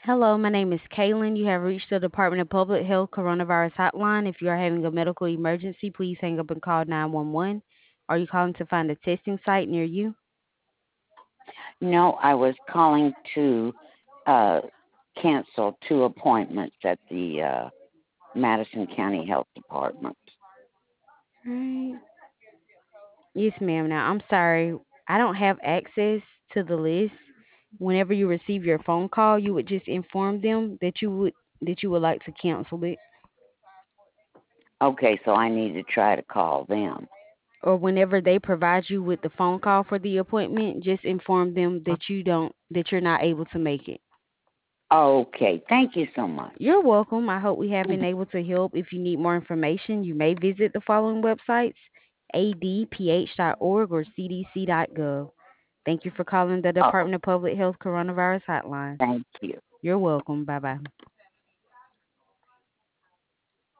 Hello, my name is Kaylin. You have reached the Department of Public Health Coronavirus Hotline. If you are having a medical emergency, please hang up and call 911. Are you calling to find a testing site near you? No, I was calling to uh, cancel two appointments at the Madison County Health Department. Right. Yes, ma'am. Now, I'm sorry. I don't have access to the list. Whenever you receive your phone call, you would just inform them that you would like to cancel it. Okay, so I need to try to call them. Or whenever they provide you with the phone call for the appointment, just inform them that you're not able to make it. Okay, thank you so much. You're welcome. I hope we have been able to help. If you need more information, you may visit the following websites: adph.org or cdc.gov. Thank you for calling the Oh, Department of Public Health Coronavirus Hotline. thank you. You're welcome. Bye bye.